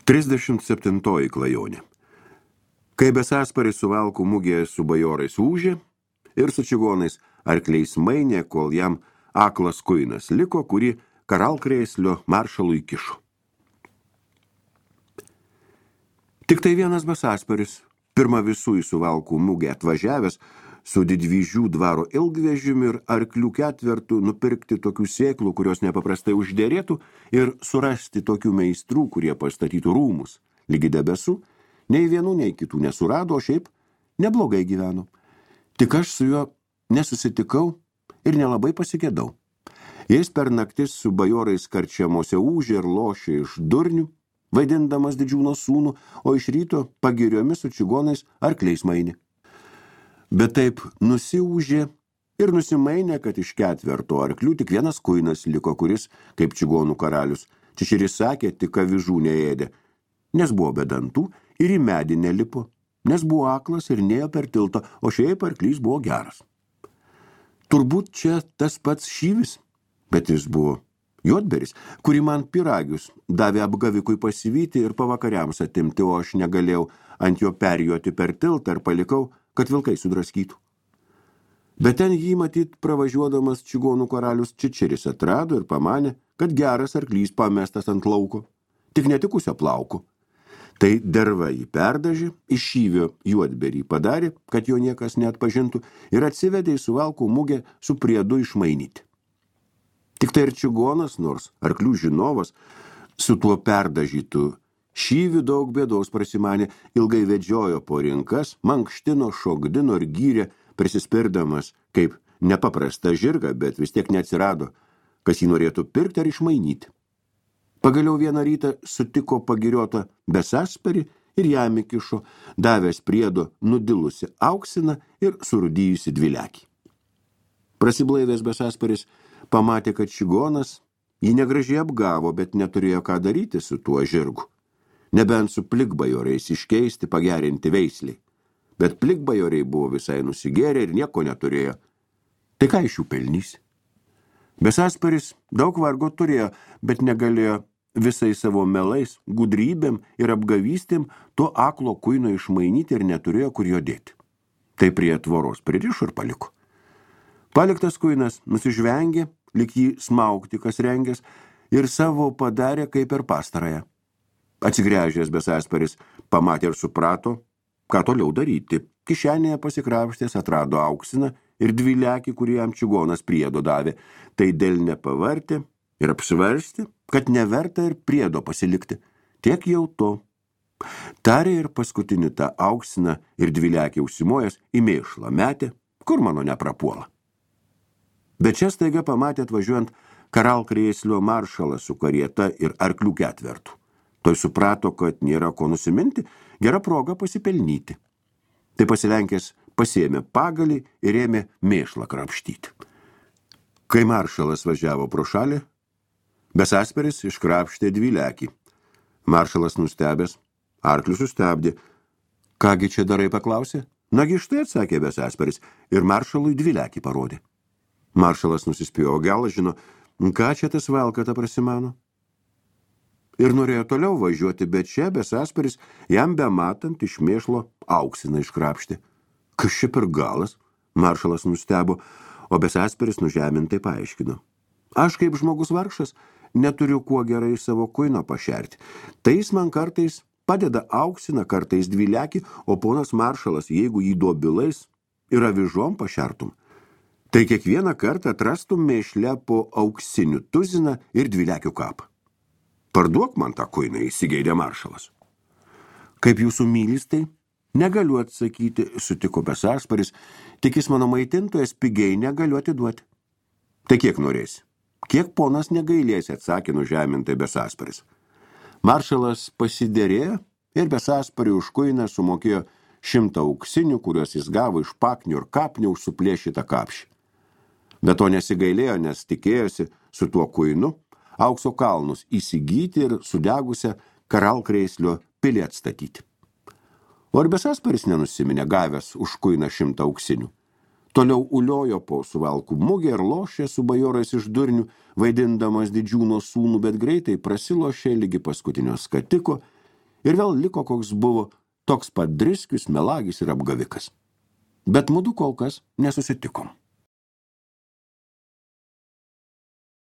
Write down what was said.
37 klajonė. Kai Besasparis su Valkų mugėje su bajorais ūžė ir su čigonais arkliais mainė, kol jam aklas kuinas liko, kurį Karalkrėslio maršalui kišo. Tik tai vienas Besasparis, pirma visų į Suvalkų mugę atvažiavęs, su Didvyžių dvaro ilgvežimiu ir arklių ketvertų nupirkti tokių sėklų, kurios nepaprastai užderėtų, ir surasti tokių meistrų, kurie pastatytų rūmus, lygi debesų, nei vienų, nei kitų nesurado, o šiaip neblogai gyveno. Tik aš su juo nesusitikau ir nelabai pasigėdau. Jis per naktis su bajorais karčiamose ūžė ir lošė iš durnių, vaidindamas Didžiūno sūnų, o iš ryto pagiriomis su čigonais arkliais mainė. Bet taip nusiūžė ir nusimainė, kad iš ketverto arklių tik vienas kuinas liko, kuris, kaip čigonų karalius, Čičiris sakė, tik avižų neėdė, nes buvo be dantų ir į medį nelipo, nes buvo aklas ir nėjo per tiltą, o šiaip arklys buvo geras. Turbūt čia tas pats Šyvis, bet jis buvo Juodberis, kurį man pyragius davė apgavikui pasivyti ir pavakariams atimti, o aš negalėjau ant jo perjoti per tiltą ir palikau, kad vilkai sudraskytų. Bet ten jį matyt pravažiuodamas čigonų karalius Čičiris atrado ir pamanė, kad geras arklys pamestas ant lauko, tik netikusio plauko. Tai derva jį perdažė, iš Šyvio Juodberį padarė, kad jo niekas neatpažintų, ir atsivedė į Suvalkų mugę su priedu išmainyti. Tik tai ir čigonas, nors arklių žinovas, su tuo perdažytų Šyvių daug bėdos prasimanė, ilgai vedžiojo po rinkas, mankštino, šokdino ir gyrė, prisispirdamas kaip nepaprasta žirga, bet vis tiek neatsirado, kas jį norėtų pirkti ar išmainyti. Pagaliau vieną rytą sutiko pagiriotą Besasparį ir jam įkišo, davęs priedo nudilusi auksiną ir surūdijusi dvilekį. Prasiblaivęs Besasparis pamatė, kad čigonas jį negražiai apgavo, bet neturėjo ką daryti su tuo žirgu. Nebent su plikbajoriais iškeisti, pagerinti veisliai. Bet plikbajoriai buvo visai nusigėrę ir nieko neturėjo. Tai ką iš jų pelnys? Besasparis daug vargo turėjo, bet negalėjo visai savo melais, gudrybėm ir apgavystėm to aklo kuino išmainyti ir neturėjo kur jo dėti. Tai prie tvoros pririšo ir paliko. Paliktas kuinas nusižvengė, lyg jį smaugti kas rengęs, ir savo padarė kaip ir pastarąją. Atsigręžęs Besasparis pamatė ir suprato, ką toliau daryti. Kišenėje pasikrapštės atrado auksiną ir dvilekį, kurį jam čigonas priedo davė. Tai dėl nepavartė ir apsvarstė, kad neverta ir priedo pasilikti. Tiek jau to. Tarė ir paskutinį tą auksiną ir dvilekį užsimojęs į mėšlą metė, kur mano neprapuola. Bet čia staiga pamatė atvažiuojant Karalkrėslio maršalą su karieta ir arklių ketvertų. Toj suprato, kad nėra ko nusiminti, gera proga pasipelnyti. Tai pasilenkęs pasiėmė pagalį ir ėmė mėšlą krapštyti. Kai maršalas važiavo pro šalį, Besasparis iškrapštė dvilekį. Maršalas nustebęs, arklius sustabdė. Kągi čia darai, paklausė? Nagi štai, atsakė Besasparis ir maršalui dvilekį parodė. Maršalas nusispėjo, gal žino, ką čia tas valkata prasimano. Ir norėjo toliau važiuoti, bet čia Besasparis jam bematant iš mėšlo auksiną iškrapštė. Kas čia per galas? Maršalas nustebo, o Besasparis nužemintai paaiškino. Aš kaip žmogus vargšas neturiu kuo gerai savo kuino pašerti. Tai jis man kartais padeda auksiną, kartais dvilekį, o ponas maršalas, jeigu jį dobilais ir avižom pašertum, tai kiekvieną kartą atrastum mėšle po auksinių tuziną ir dvilekių kapą. Parduok man tą kuiną, įsigeidė maršalas. Kaip jūsų mylis, tai negaliu atsakyti, sutiko Besasparis, tik jis mano maitintojas pigiai negaliu atiduoti. Tai kiek norėsi? Kiek ponas negailėsi, atsakė nužemintai Besasparis. Maršalas pasiderėjo ir Besaspariui už kuiną sumokėjo 100 auksinių, kuriuos jis gavo iš paknių ir kapnių už suplėšytą kapšį. Bet to nesigailėjo, nes tikėjosi su tuo kuinu aukso kalnus įsigyti ir sudegusią Karalkrėslio pilį atstatyti. O ir Besasparis nenusiminė, gavęs už kuiną 100 auksinių. Toliau uliojo po Suvalkų mugę ir lošė su bajorais iš durnių, vaidindamas Didžiūno sūnų, bet greitai prasilošė lygi paskutinio skatiko ir vėl liko koks buvo, toks pat driskis, melagis ir apgavikas. Bet mudu kol kas nesusitikom.